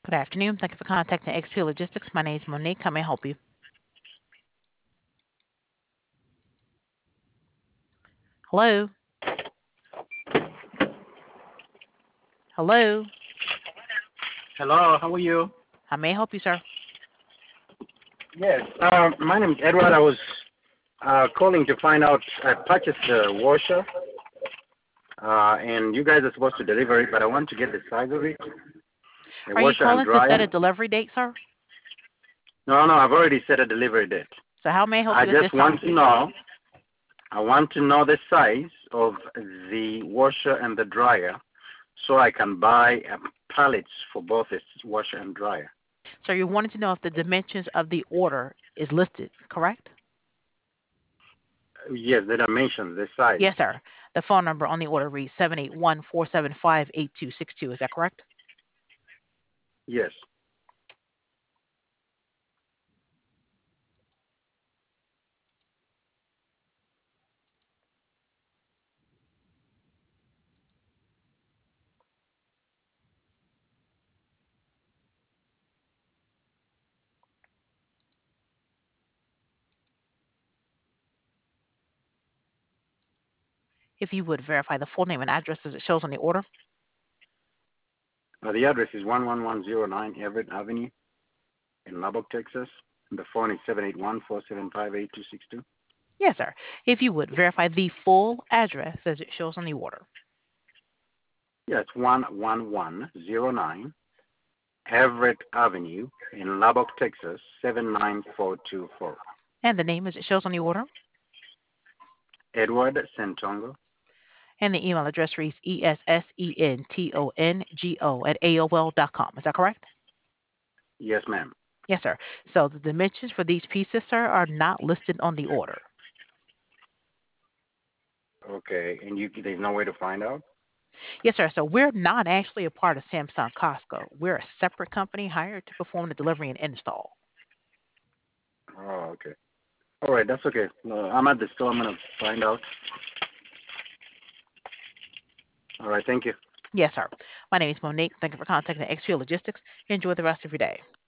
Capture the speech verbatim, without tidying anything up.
Good afternoon. Thank you for contacting X P Logistics. My name is Monique. How may I help you? Hello? Hello? Hello, how are you? How may I help you, sir? Yes, uh, my name is Edward. I was uh, calling to find out. I purchased a washer, uh, and you guys are supposed to deliver it, but I want to get the size of it. The Are you washer and calling to set dryer. a delivery date, sir? No, no, I've already set a delivery date. So how may I help I you at this just time? want to know. I want to know the size of the washer and the dryer, so I can buy uh, pallets for both the washer and dryer. So you wanted to know if the dimensions of the order is listed, correct? Yes, the dimensions, the size. Yes, sir. The phone number on the order reads seven eight one, four seven five, eight two six two. Is that correct? Yes. If you would verify the full name and address as it shows on the order. Uh, the address is one one one zero nine Everett Avenue in Lubbock, Texas. The phone is seven eight one, four seven five, eight two six two. Yes, sir. If you would verify the full address as it shows on the order. Yeah, it's one one one zero nine Everett Avenue in Lubbock, Texas, seven nine four two four. And the name as it shows on the order. Edward Sentongo. And the email address reads E S S E N T O N G O at A O L dot com. Is that correct? Yes, ma'am. Yes, sir. So the dimensions for these pieces, sir, are not listed on the order. Okay, and you there's no way to find out? Yes, sir. So we're not actually a part of Samsung Costco. We're a separate company hired to perform the delivery and install. Oh, okay. All right, that's okay. No, I'm at the store. I'm going to find out. All right, thank you. Yes, sir. My name is Monique. Thank you for contacting X P Logistics. Enjoy the rest of your day.